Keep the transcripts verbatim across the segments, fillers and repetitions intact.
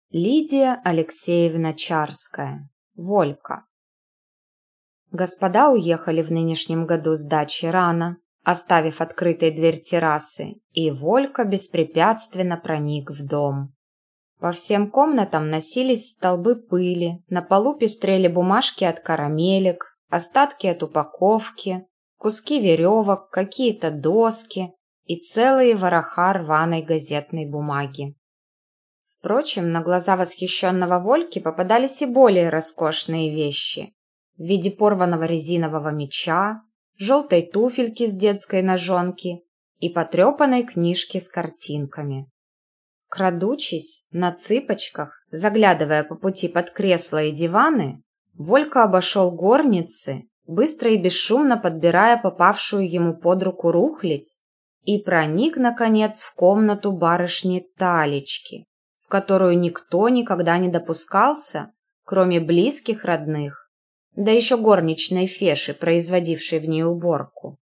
Лидия Алексеевна Чарская. Волька. Господа уехали в нынешнем году с дачи рано, оставив открытой дверь террасы, и Волька беспрепятственно проник в дом. По всем комнатам носились столбы пыли, на полу пестрели бумажки от карамелек, остатки от упаковки, куски веревок, какие-то доски и целые вороха рваной газетной бумаги. Впрочем, на глаза восхищенного Вольки попадались и более роскошные вещи в виде порванного резинового меча, желтой туфельки с детской ножонки и потрепанной книжки с картинками. Крадучись, на цыпочках, заглядывая по пути под кресла и диваны, Волька обошел горницы, быстро и бесшумно подбирая попавшую ему под руку рухлядь, и проник, наконец, в комнату барышни Талечки, в которую никто никогда не допускался, кроме близких родных, да еще горничной Феши, производившей в ней уборку.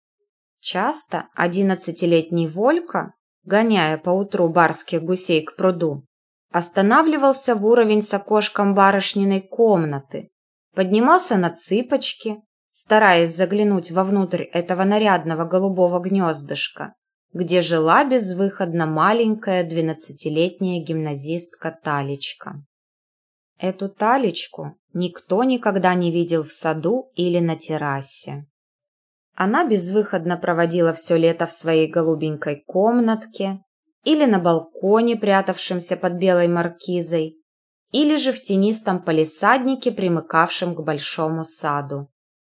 Часто одиннадцатилетний Волька, гоняя поутру барских гусей к пруду, останавливался в уровень с окошком барышниной комнаты, поднимался на цыпочки, стараясь заглянуть вовнутрь этого нарядного голубого гнездышка, где жила безвыходно маленькая двенадцатилетняя гимназистка Талечка. Эту Талечку никто никогда не видел в саду или на террасе. Она безвыходно проводила все лето в своей голубенькой комнатке или на балконе, прятавшемся под белой маркизой, или же в тенистом палисаднике, примыкавшем к большому саду.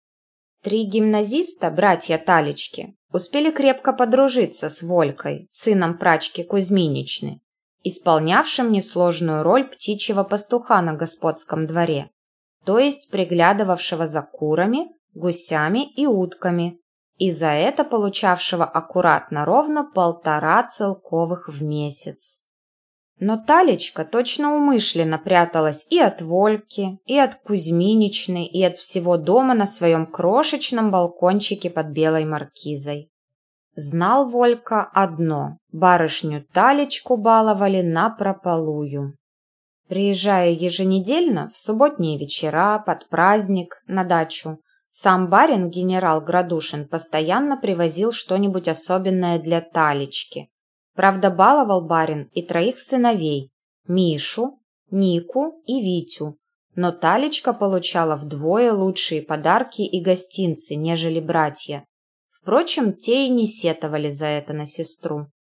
Три гимназиста, братья Талечки, успели крепко подружиться с Волькой, сыном прачки Кузьминичны, исполнявшим несложную роль птичьего пастуха на господском дворе, то есть приглядывавшего за курами, гусями и утками, и за это получавшего аккуратно ровно полтора целковых в месяц. Но Талечка точно умышленно пряталась и от Вольки, и от Кузьминичны, и от всего дома на своем крошечном балкончике под белой маркизой. Знал Волька одно – барышню Талечку баловали напропалую. Приезжая еженедельно, в субботние вечера, под праздник, на дачу, сам барин генерал Градушин постоянно привозил что-нибудь особенное для Талечки. Правда, баловал барин и троих сыновей – Мишу, Нику и Витю, но Талечка получала вдвое лучшие подарки и гостинцы, нежели братья. Впрочем, те и не сетовали за это на сестру.